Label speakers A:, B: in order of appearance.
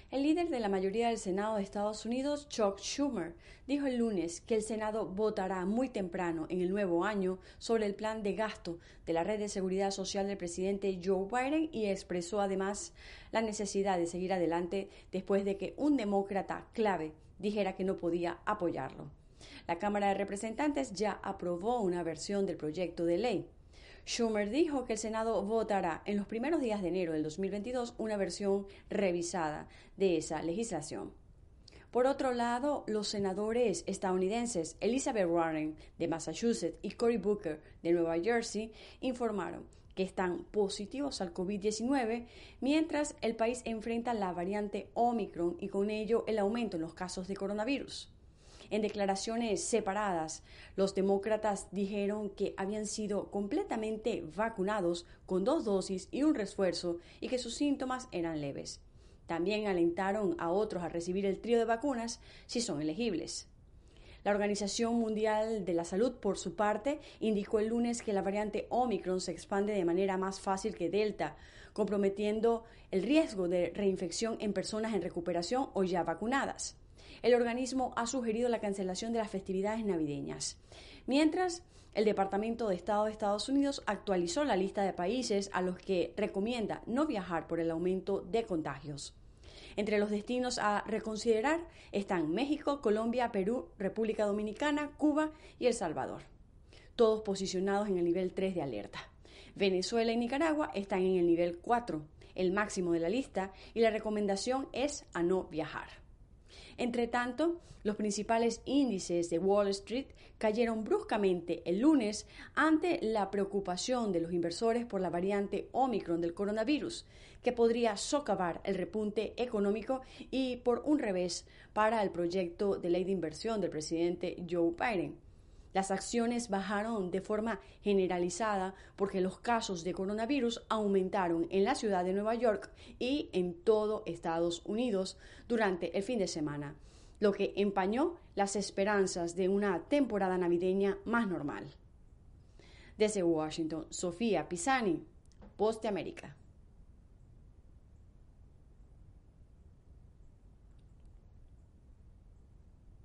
A: El líder de la mayoría del Senado de Estados Unidos, Chuck Schumer, dijo el lunes que el Senado votará muy temprano en el nuevo año sobre el plan de gasto de la red de seguridad social del presidente Joe Biden y expresó además la necesidad de seguir adelante después de que un demócrata clave dijera que no podía apoyarlo. La Cámara de Representantes ya aprobó una versión del proyecto de ley. Schumer dijo que el Senado votará en los primeros días de enero del 2022 una versión revisada de esa legislación. Por otro lado, los senadores estadounidenses Elizabeth Warren de Massachusetts y Cory Booker de Nueva Jersey informaron que están positivos al COVID-19 mientras el país enfrenta la variante Omicron y con ello el aumento en los casos de coronavirus. En declaraciones separadas, los demócratas dijeron que habían sido completamente vacunados con 2 dosis y un refuerzo y que sus síntomas eran leves. También alentaron a otros a recibir el trío de vacunas si son elegibles. La Organización Mundial de la Salud, por su parte, indicó el lunes que la variante Omicron se expande de manera más fácil que Delta, comprometiendo el riesgo de reinfección en personas en recuperación o ya vacunadas. El organismo ha sugerido la cancelación de las festividades navideñas. Mientras, el Departamento de Estado de Estados Unidos actualizó la lista de países a los que recomienda no viajar por el aumento de contagios. Entre los destinos a reconsiderar están México, Colombia, Perú, República Dominicana, Cuba y El Salvador, todos posicionados en el nivel 3 de alerta. Venezuela y Nicaragua están en el nivel 4, el máximo de la lista, y la recomendación es a no viajar. Entre tanto, los principales índices de Wall Street cayeron bruscamente el lunes ante la preocupación de los inversores por la variante Omicron del coronavirus, que podría socavar el repunte económico y por un revés para el proyecto de ley de inversión del presidente Joe Biden. Las acciones bajaron de forma generalizada porque los casos de coronavirus aumentaron en la ciudad de Nueva York y en todo Estados Unidos durante el fin de semana, lo que empañó las esperanzas de una temporada navideña más normal. Desde Washington, Sofía Pisani, Voz de América.